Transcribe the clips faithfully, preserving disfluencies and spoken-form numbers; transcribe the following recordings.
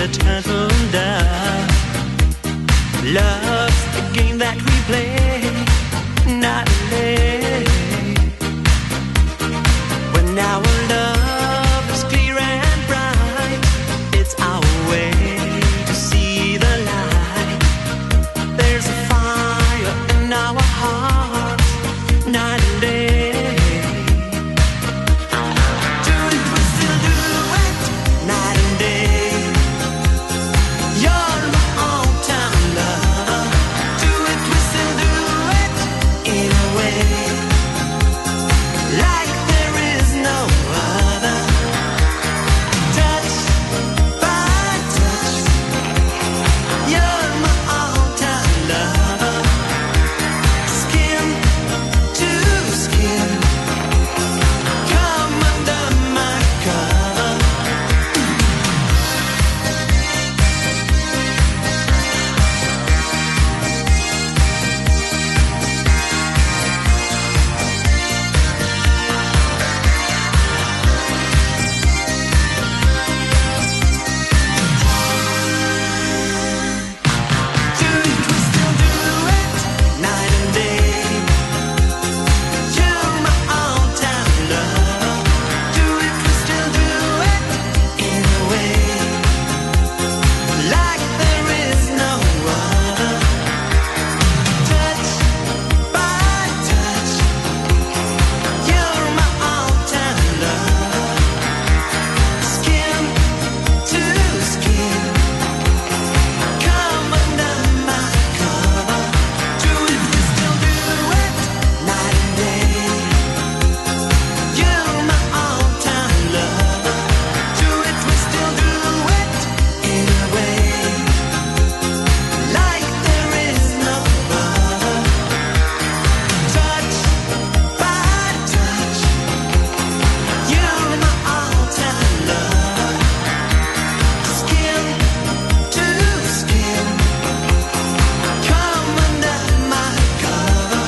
eternal doubt. Love's the game that we play nightly. When our love is clear and bright, it's our way to see the light. There's a fire in our hearts night and day. Do it, we still do it night and day. You're my all-time love. Do it, we still do it in a way like there is no other. Touch by touch, you're my all-time lover. Skin to skin, come under my cover. Do it, we still do it night and day. You're my all-time love. Do it, we still do it in a way like there is no other. Touch by touch, you're my all-time love. Skin to skin, come under my cover. Do it, we still do it night and day. You're my all-time lover. Do it, we still do it in a way like there is no other. Touch by touch, you're my all-time lover. Skin to skin, come under my cover.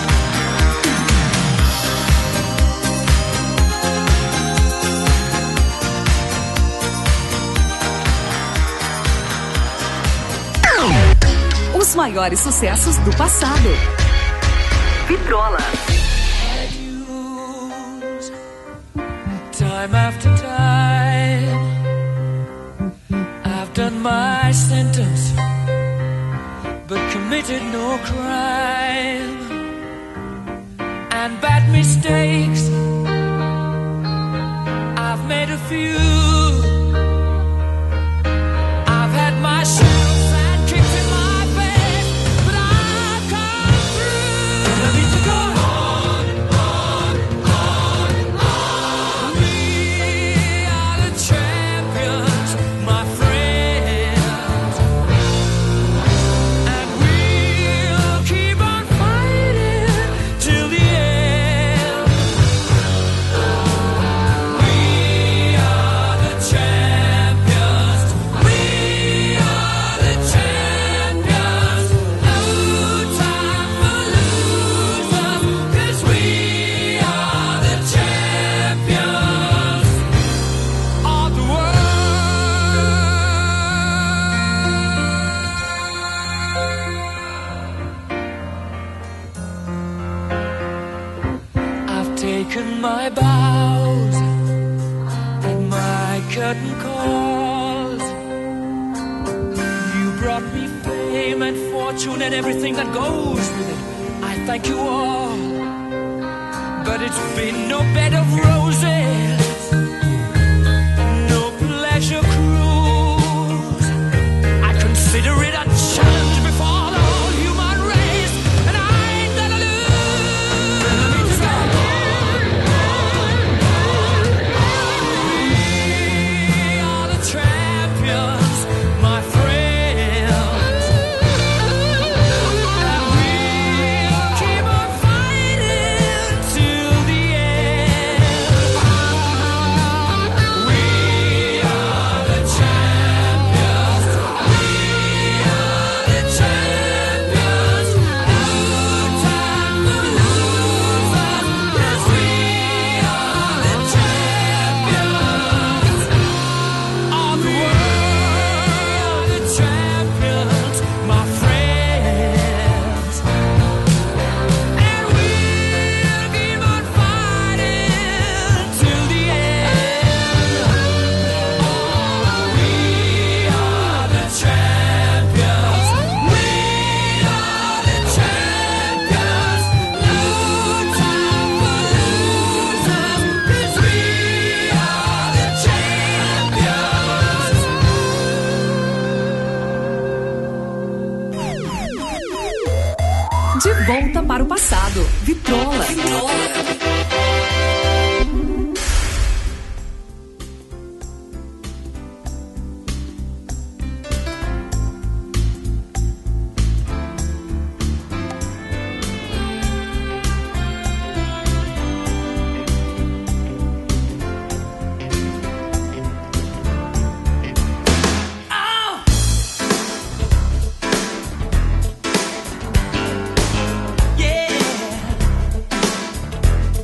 Os maiores sucessos do passado. Vitrola. Time after time, I've done my sentence, but committed no crime. And bad mistakes, I've made a few. I've had my share of sad kicks in my face, but I've come through. And I need to go on, on, on, on. We are the champions, my friends, and we'll keep on fighting till the end. We are the champions. We are the champions. No time for losers, 'cause we are the champions of the world. I've taken my bows and my curtain calls. You brought me fame and fortune and everything that goes with it. I thank you all, but it's been no bed of roses, no pleasure cruise. I consider it a challenge before the whole human race, and I ain't gonna lose. We are the champions, my friends, and we'll keep on fighting till the end. passado. Vitrola. Vitrola. Yeah.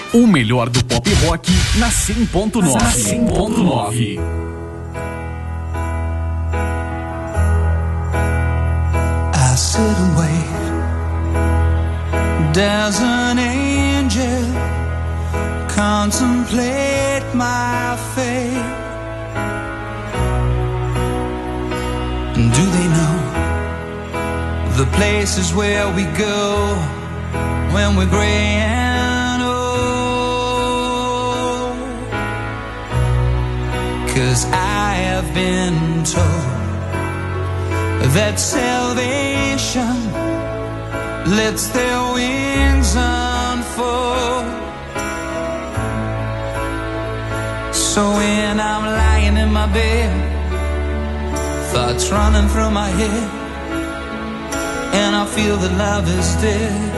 O melhor do pop rock na cem ponto nove. Na cem ponto nove. I sit and wait. There's an angel. Contemplate my fate. And do they know the places where we go when we're gray and old? 'Cause I have been told that salvation lets their wings unfold. So when I'm lying in my bed, thoughts running through my head, and I feel that love is dead,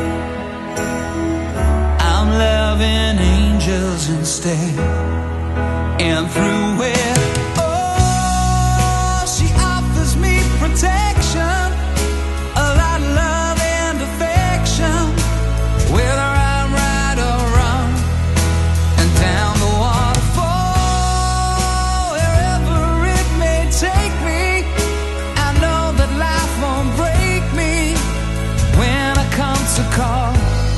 I'm loving angels instead. And through it, oh, she offers me protection, a lot of love and affection, whether I'm right or wrong, and down the waterfall, wherever it may take me, I know that life won't break me when I come to call.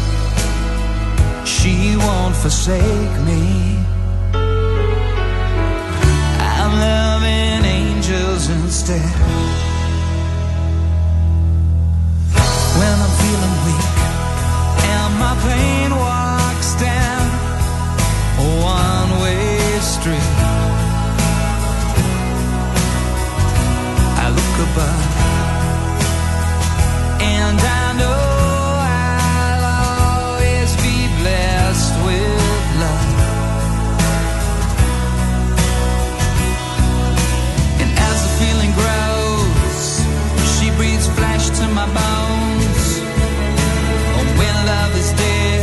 She won't forsake me. I'm loving angels instead. When I'm feeling weak and my pain walks down a one-way street, I look above and I know I'll always be blessed with love. And as the feeling grows, she breathes flesh to my bones. Oh, when love is dead,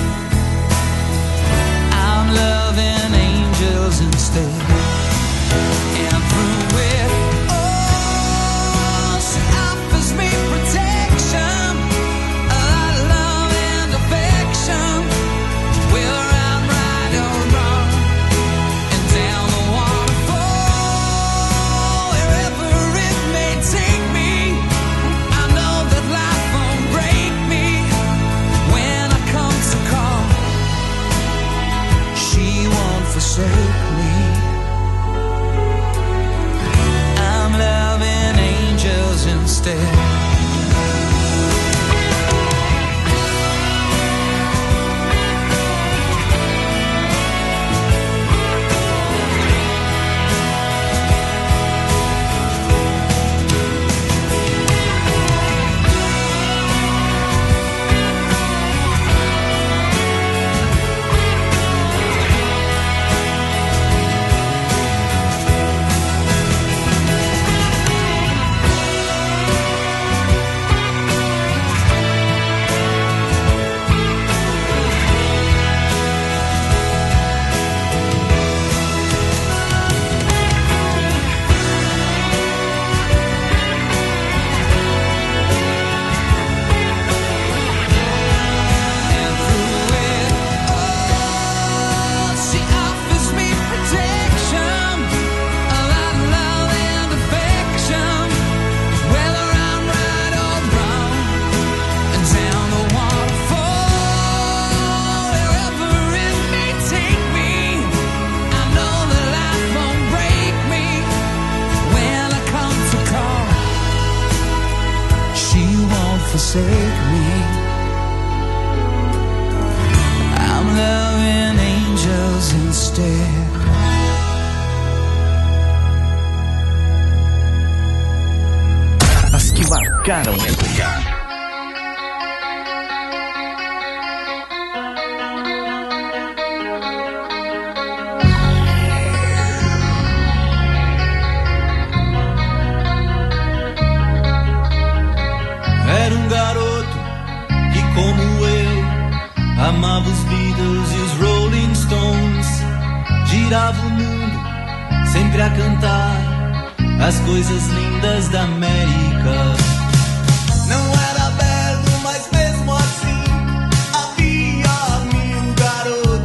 I'm loving angels instead. And through it, oh, she offers me protection, a lot of love and affection, whether I'm right or wrong, and down the waterfall, wherever it may take me, I know that life won't break me when I come to call. She won't forsake me. I'm loving angels instead. And through it, oh, she offers me protection, a lot of love and affection, whether I'm right or wrong, and down the waterfall, wherever it may take me, I know that life won't break me when I come to call. She won't forsake me. I'm loving angels instead. As que marcaram época. Era um garoto que, como eu, amava os Beatles e os Rolling Stones. Girava o mundo, sempre a cantar as coisas lindas da América. Não era belo, mas mesmo assim havia mil garotos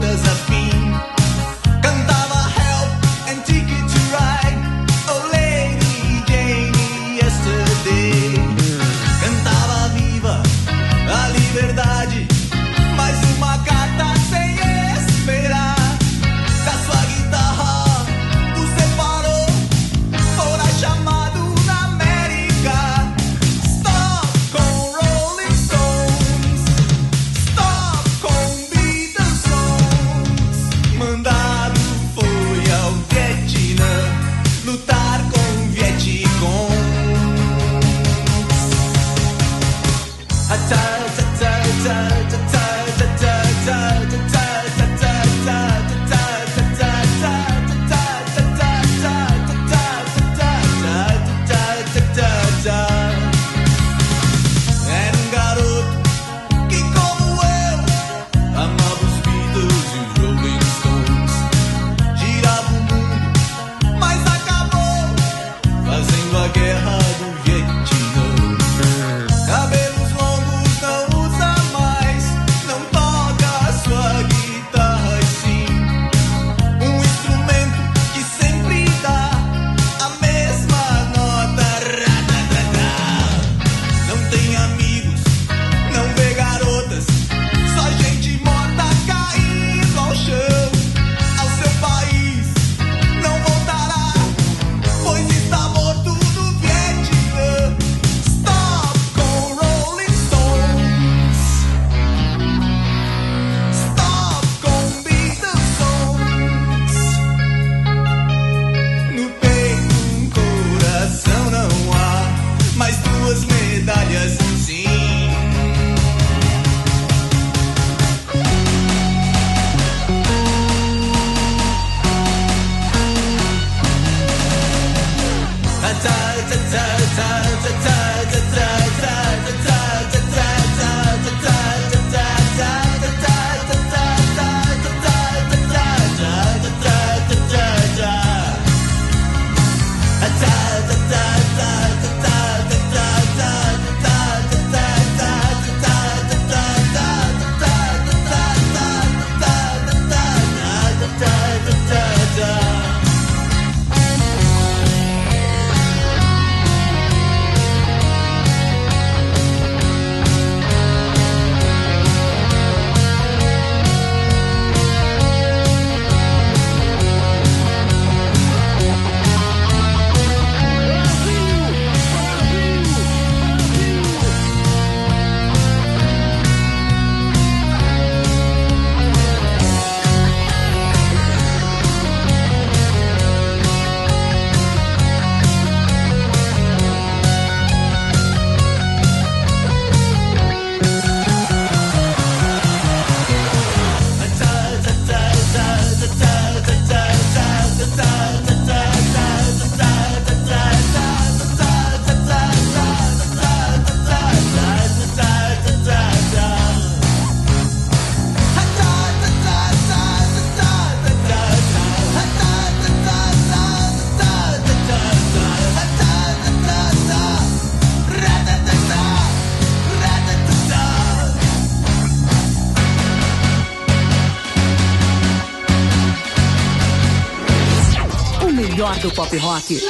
melhor do pop rock.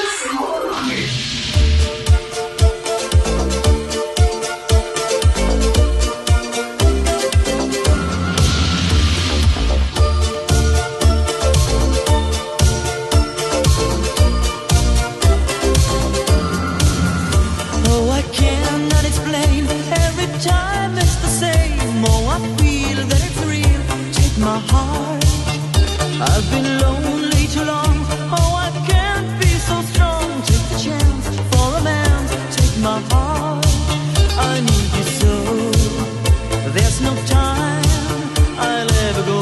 Oh, I cannot explain. Every time it's the same. Oh, I feel that it's real. Take my heart. I've been lonely too long. Oh, I can't be so strong. Take the chance for a man. Take my heart. I need you so. There's no time I'll ever go.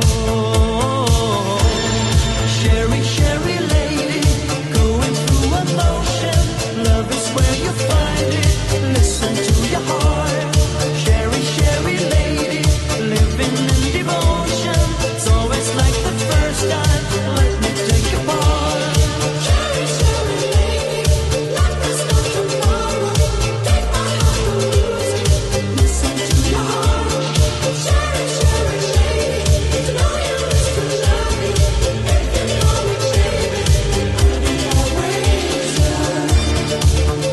Sherry, Sherry lady, going through emotion. Love is where you find it. Listen to your heart. Sherry, Sherry lady, living in devotion. It's always like the first time. Let me take a part. Sherry, Sherry lady, like there's no tomorrow. Take my heart to lose it. Listen to your heart. Sherry, Sherry lady, to know you is to love me. If you know it, baby, I'll be always yours.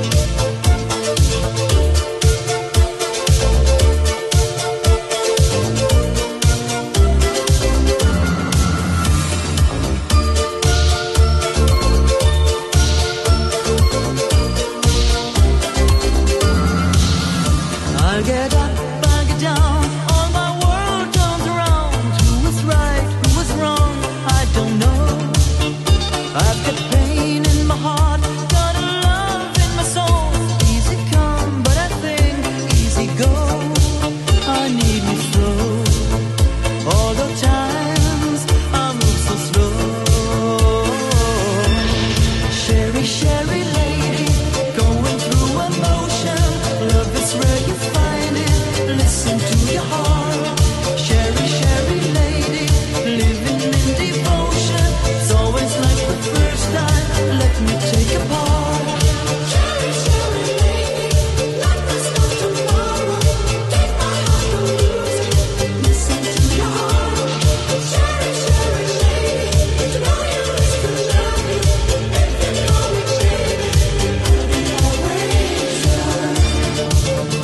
I'll get up, I'll get down. All my world turns around. Who is right, who is wrong? I don't know. I've got pain in my heart, got a love in my soul. Easy come, but I think easy go. I need you slow. All the times I move so slow. Sherry, Sherry lady, going through emotion. Love is where you find it. Listen to your heart. Sherry, Sherry lady, living in devotion. It's always like the first time. Let me take a part. Sherry, Sherry lady, like there's no tomorrow. Take my heart to lose it. Listen to your heart. Sherry, Sherry lady, to know you is to love me. If you know it, baby, I'll be always yours.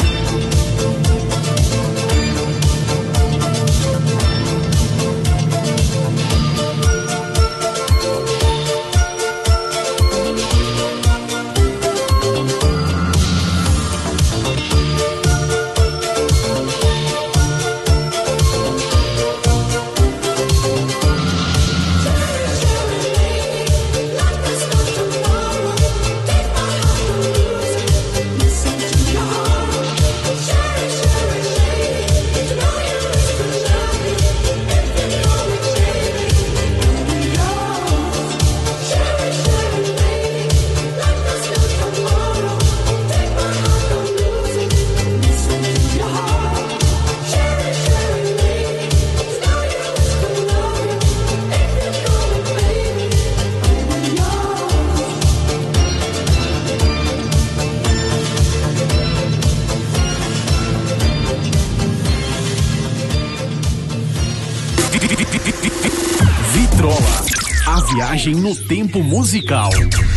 Vitrola, a viagem no tempo musical.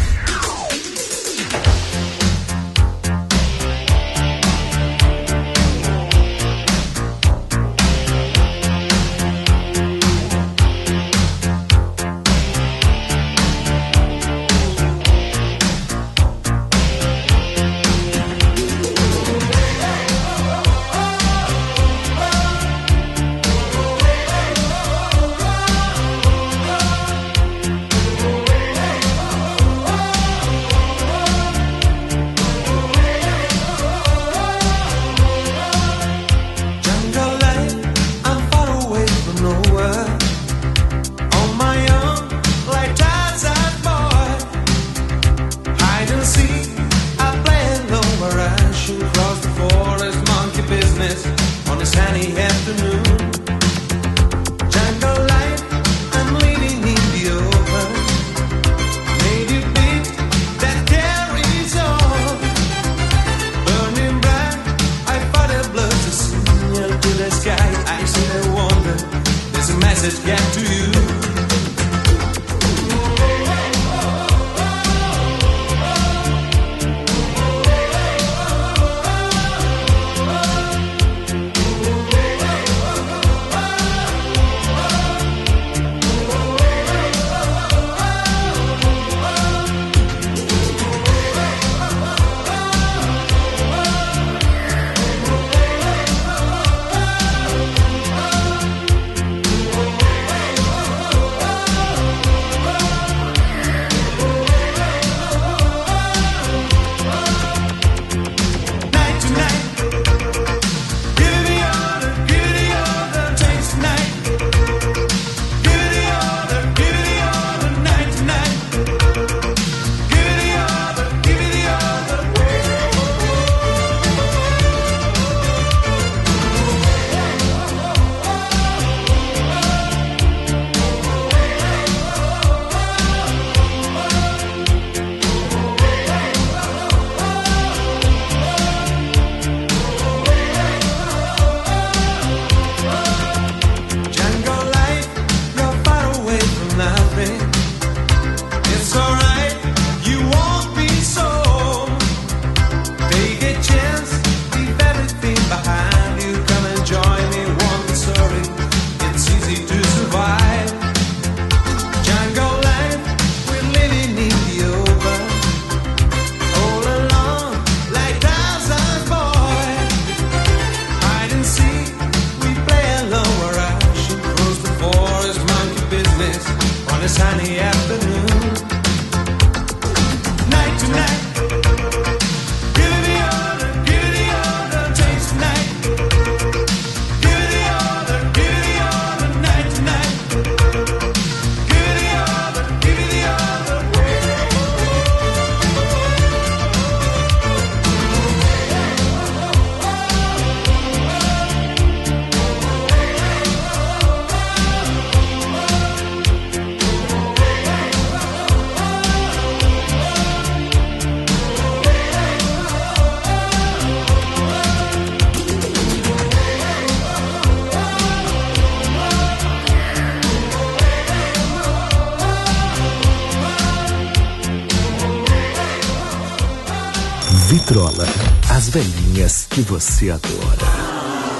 Jungle life, I'm far away from nowhere. On my own, like Tarzan boy. Hide and seek, I play alone where I should cross the forest, monkey business on a sunny afternoon. Jungle life, I'm living in the open. Native beat that carries on. Burning bright, I fight a blood to signal to the sky. I see the wonder, there's a message get to you. Vitrola, as velhinhas que você adora.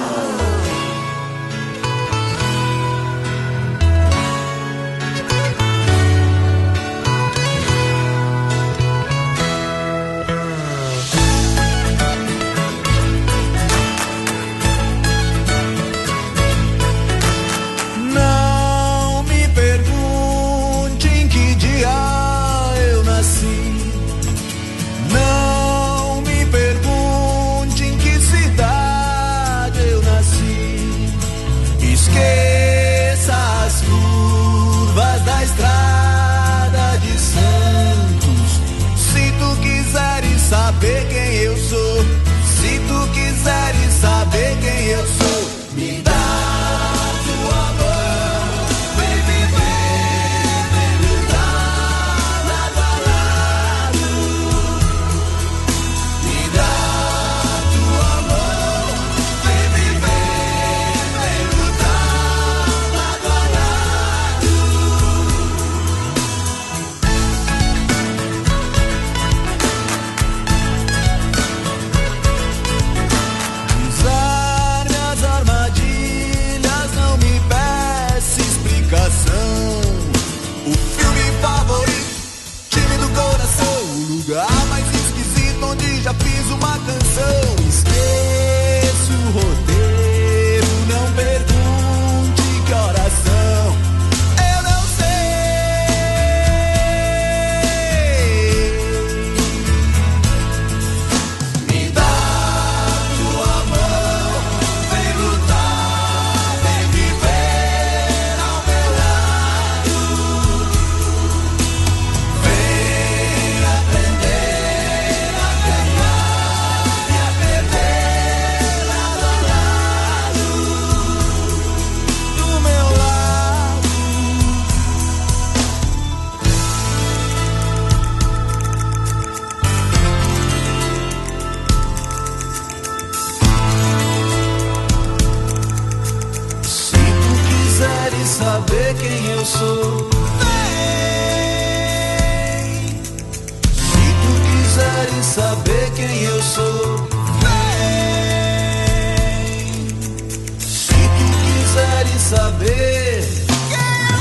Saber quem eu sou, vem. Se tu quiseres saber quem eu sou, vem. Se tu quiseres saber quem eu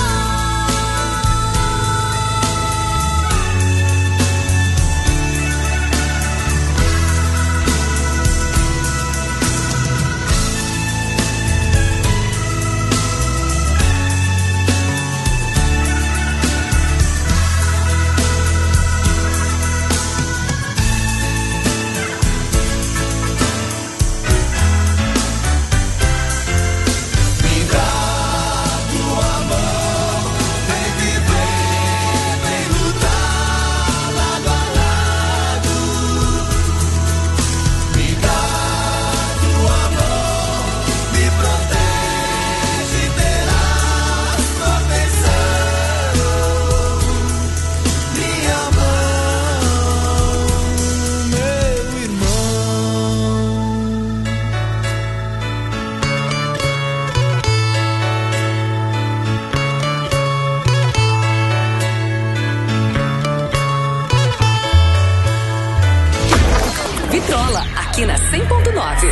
aqui na cem ponto nove.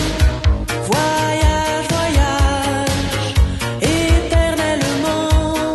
Voyage, voyage, éternellement.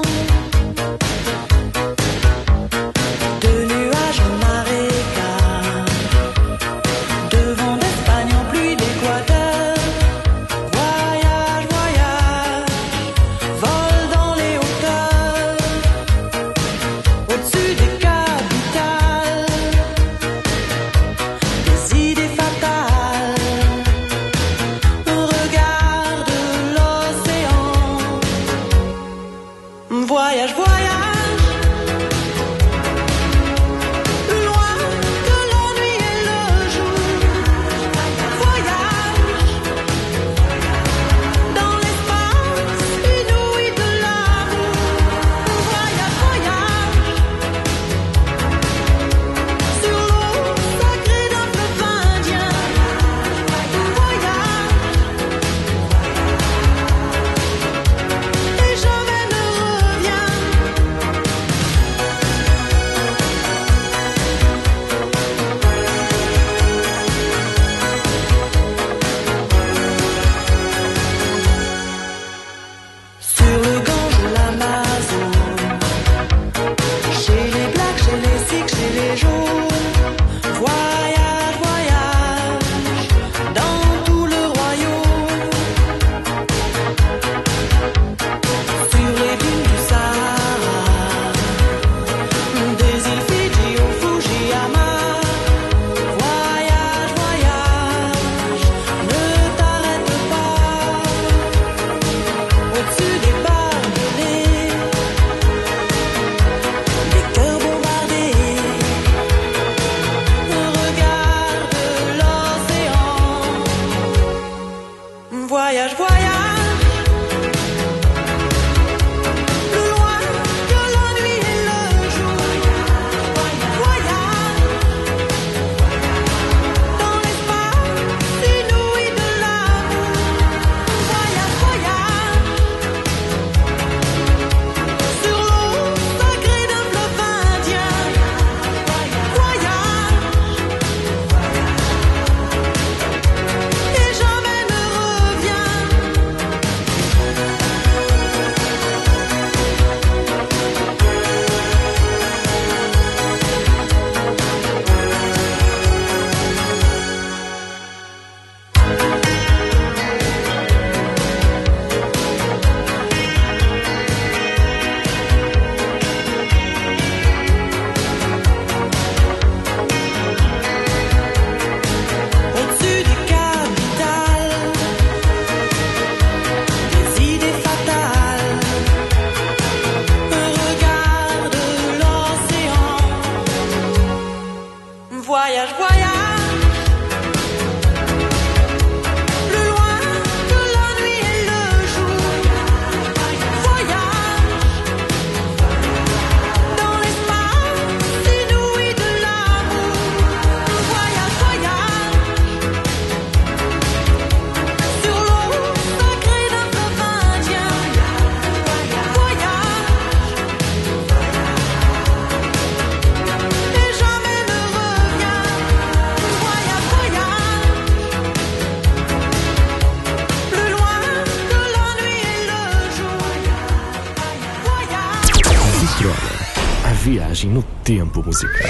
Viagem no tempo musical.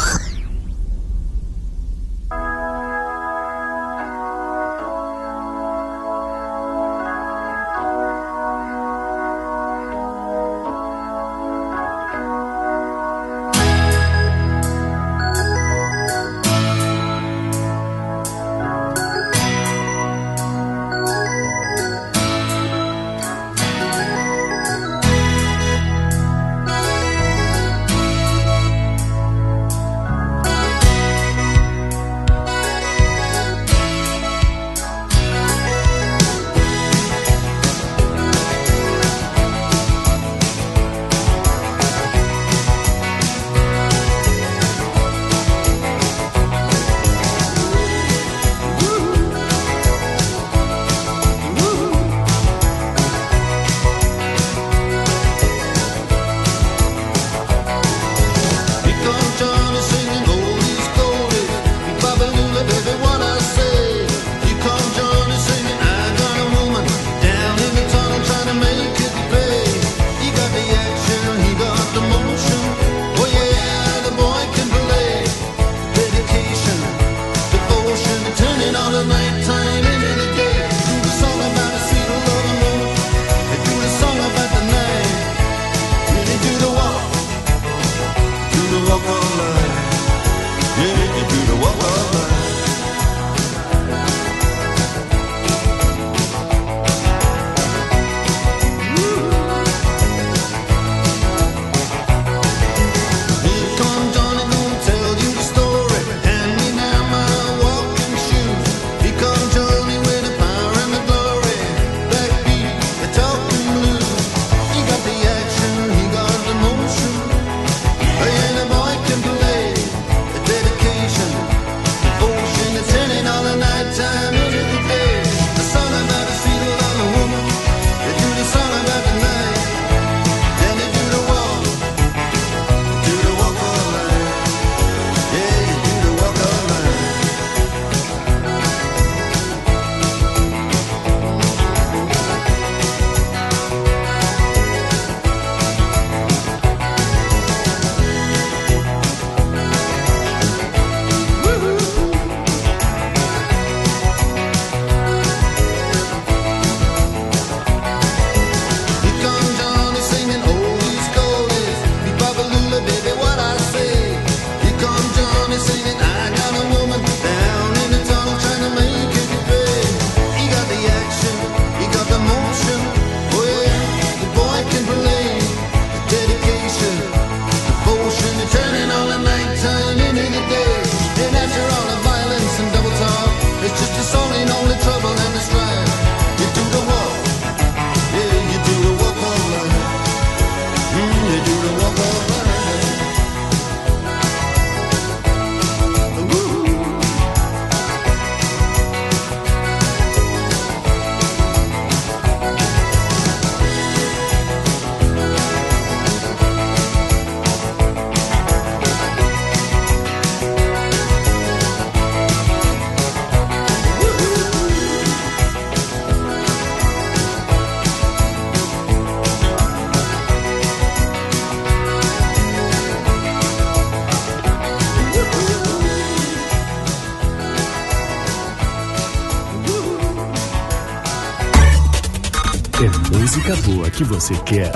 É música boa que você quer.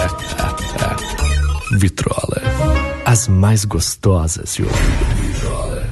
Vitrola. As mais gostosas de ouvir. Vitrola.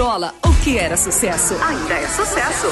Vitrola, o que era sucesso ainda é sucesso.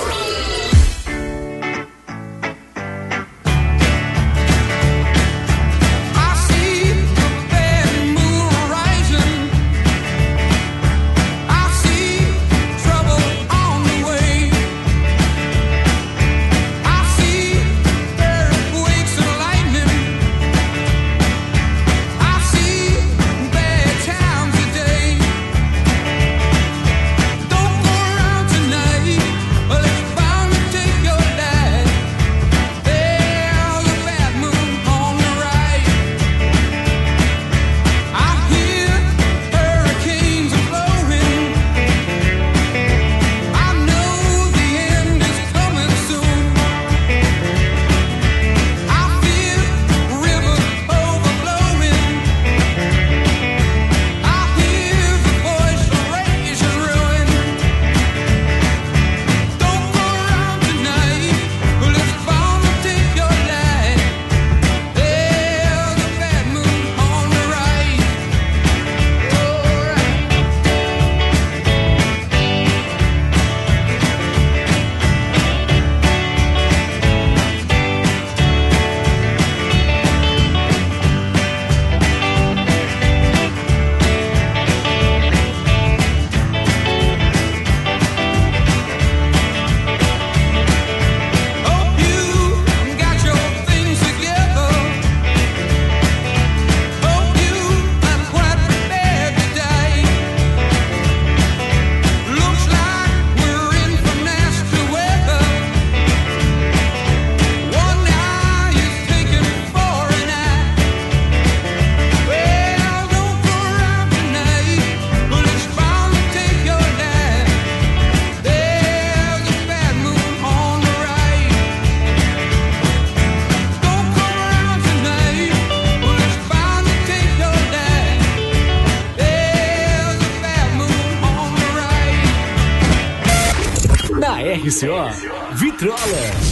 R C O Vitrola.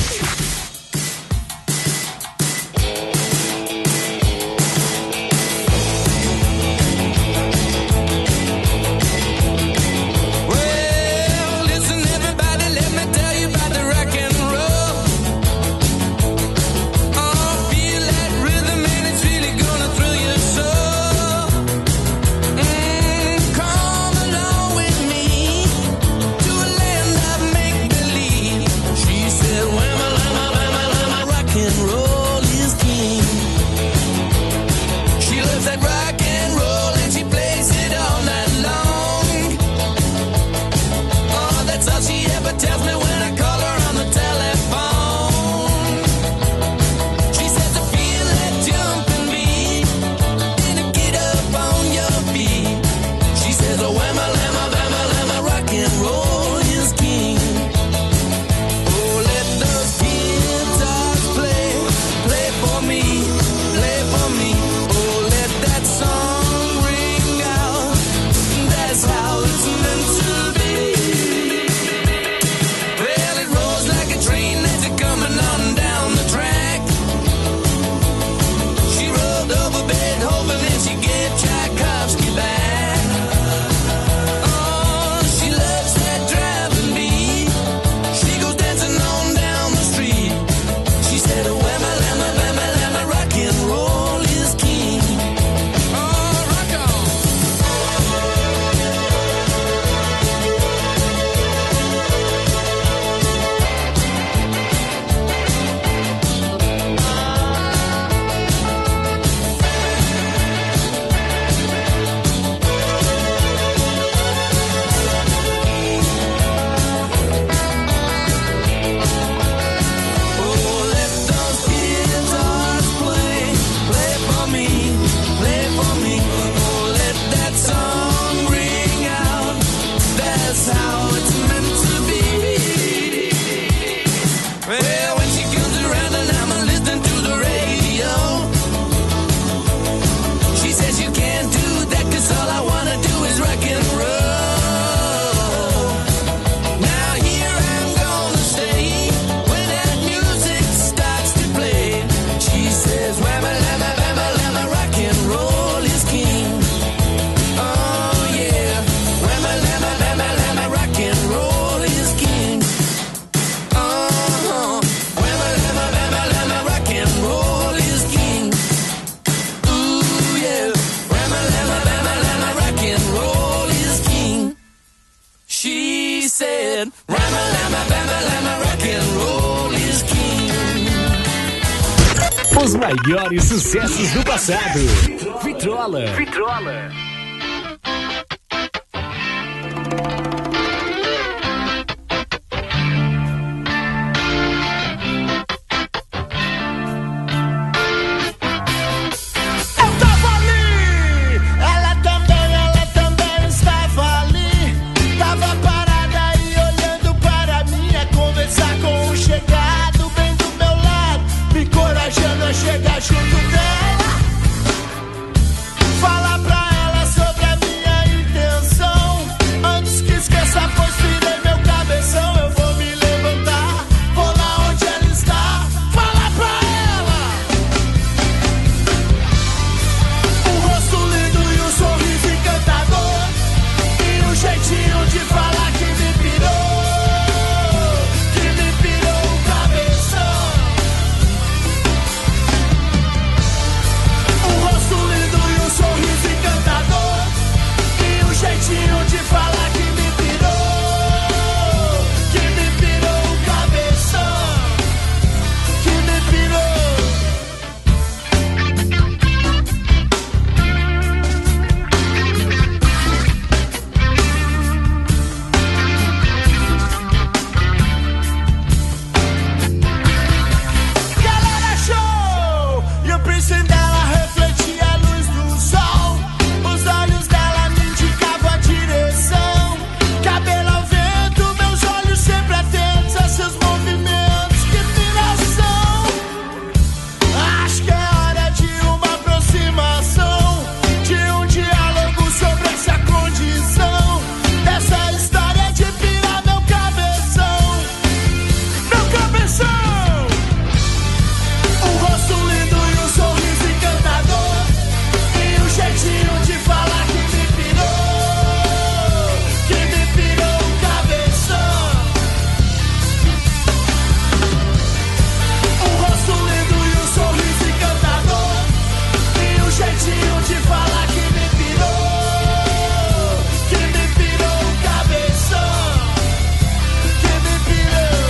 She said, "Well, he said, Rama, lama, bama, lama, rock and roll is king. Os maiores sucessos do passado. Vitrola. Vitrola. Chegar junto dela, falar pra ela sobre a minha intenção. Antes que esqueça, pois virei meu cabeção. Eu vou me levantar, vou lá onde ela está, falar pra ela. Um rosto lindo e um sorriso encantador, e um jeitinho de falar que me pirou, que me pirou o cabeção. Um rosto lindo e um sorriso encantador, e um jeitinho de falar que me pirou, que me pirou o cabeção, que me pirou. Galera, show! E o piercing dela refletia a luz do sol. Os olhos dela me indicavam a direção. Cabelo ao vento, meus olhos sempre atentos a seus movimentos. Que piração! Acho que é hora de uma aproximação, de um diálogo sobre essa condição, dessa história de pirar meu cabeção. Meu cabeção! Um rosto lindo e um sorriso encantador, e um jeitinho de falar que me pirou, que me pirou o cabeção. Um rosto lindo e um sorriso encantador, e um jeitinho de falar que me pirou, que me pirou o cabeção, que me pirou.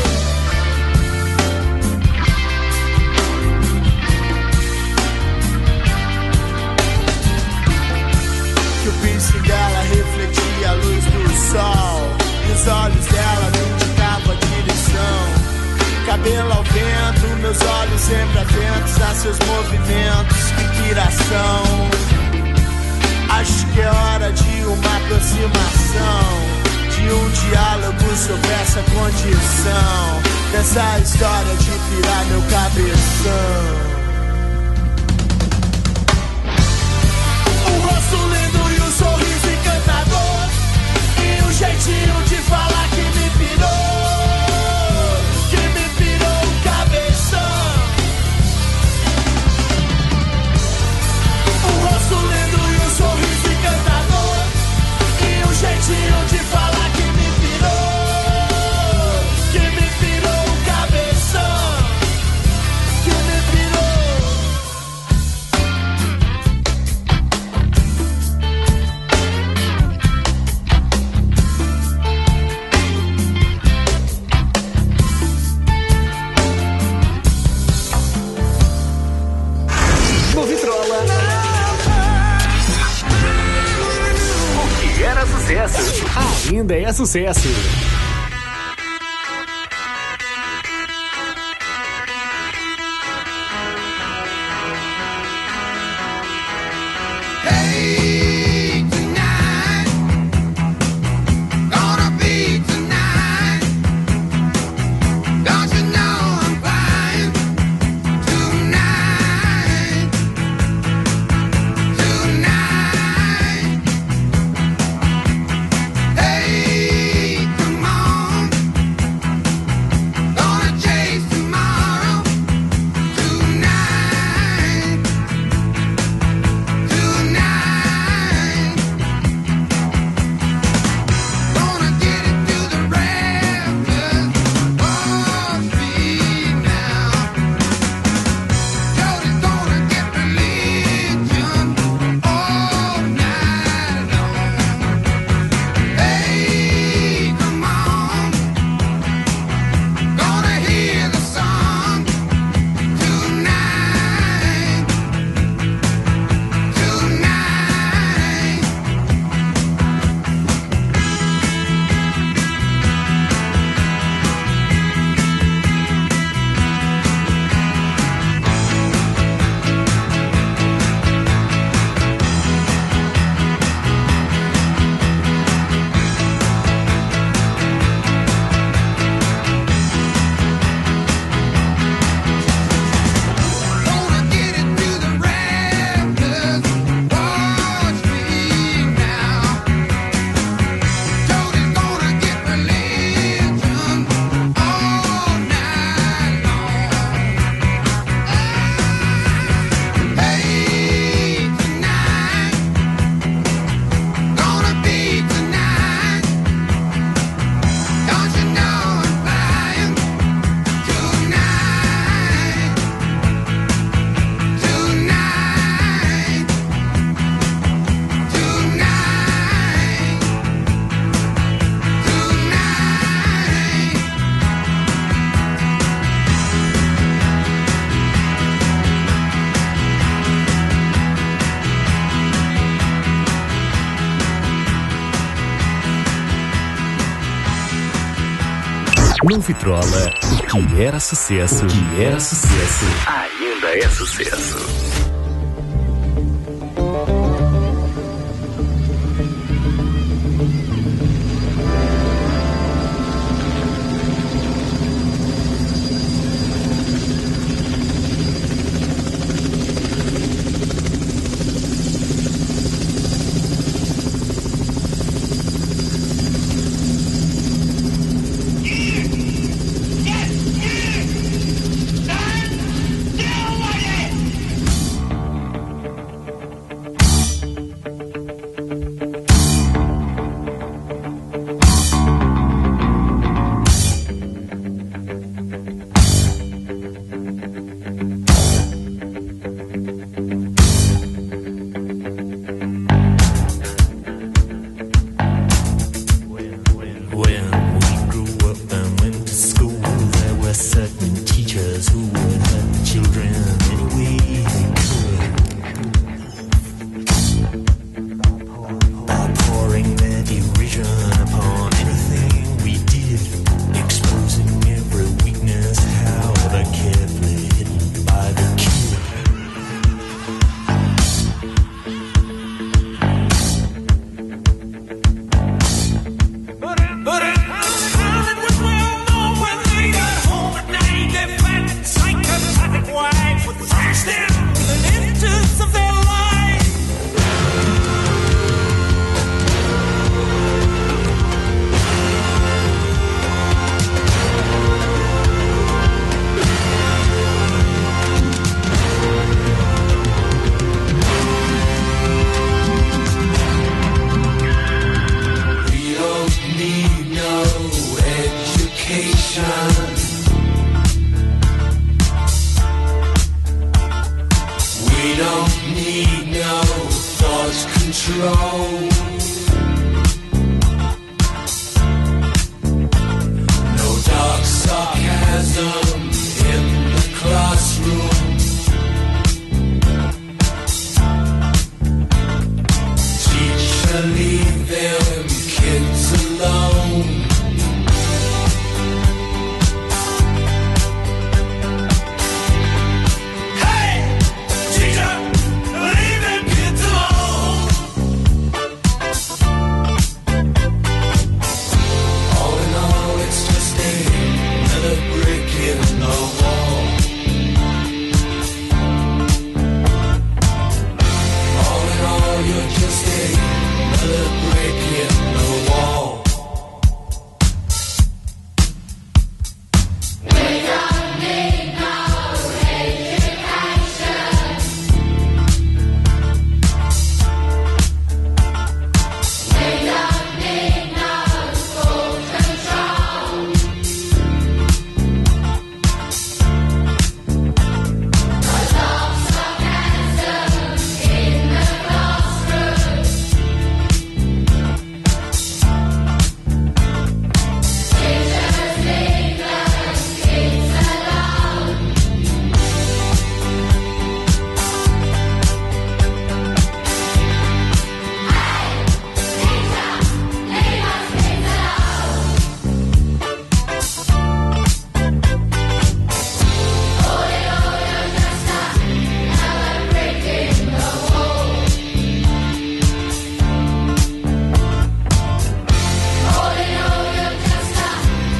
Que o piercing dela refletia a luz do sol, e os olhos dela me indicavam a direção. Cabelo ao vento, meus olhos sempre atentos a seus movimentos. Que piração! Acho que é hora de uma aproximação, de um diálogo sobre essa condição, dessa história de pirar meu cabeção. Um rosto lindo e um sorriso encantador, e um jeitinho de falar que me pirou, que me pirou o cabeção. Um rosto lindo e um sorriso encantador, e um jeitinho de falar que me pirou, que me pirou o cabeção, que me pirou. No Vitrola. O que era sucesso, ainda é sucesso. Hey, tonight, gonna be tonight. Don't you know I'm flying tonight, tonight. Hey, come on. No Vitrola, o que era sucesso, o que era sucesso, ainda é sucesso.